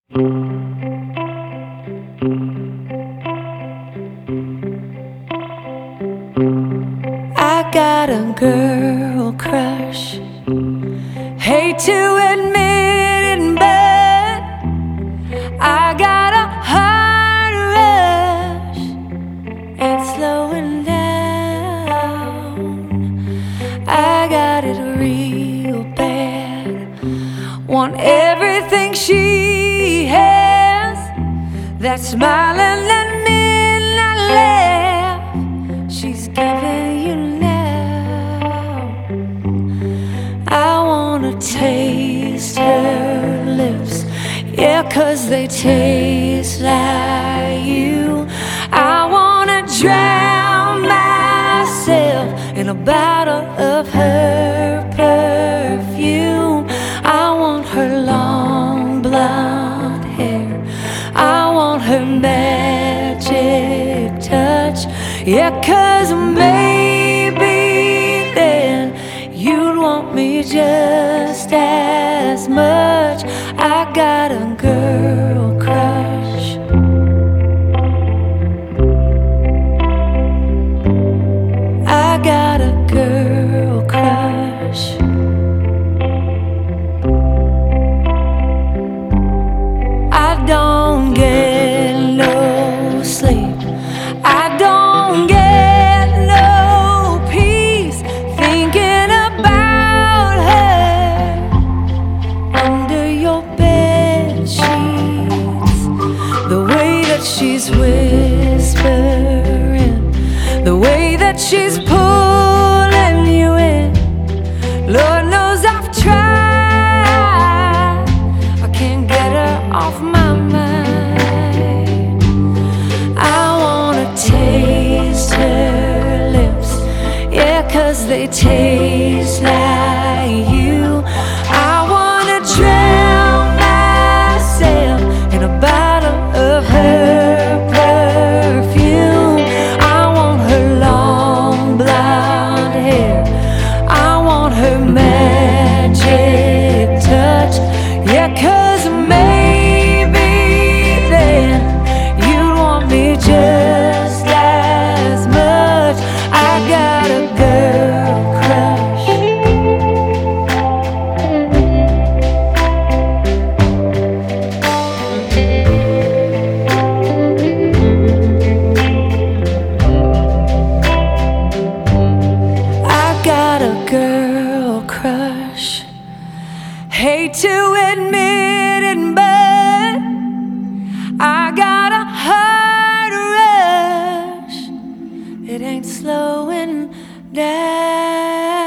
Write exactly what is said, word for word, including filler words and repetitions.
I got a girl crush. Hate to admit it, but I got a heart rush. Ain't slowing down. I got it real bad. Want everything she has. That smiling and midnight laugh she's giving you now. I wanna taste her lips, yeah, 'cause they taste like you. I wanna drown myself in a bottle of her perfume. I want her long blonde hair, I want her magic touch, yeah, 'cause maybe then you'd want me just as much. I got a girl crush. I got a girl crush. I don't get no sleep, I don't get no peace thinking about her under your bed sheets. The way that she's whispering, the way that she's pulling you in. Lord knows I've tried, I can't get her off my mind. I wanna taste her lips, yeah, 'cause they taste like you. I wanna drown myself in a bottle of her perfume. I want her long blonde hair, I want her magic touch, yeah, 'cause maybe then you'd want me just as much. I got a girl crush. I got a girl crush. Hate to admit it, but I got a heart rush. It ain't slowing down.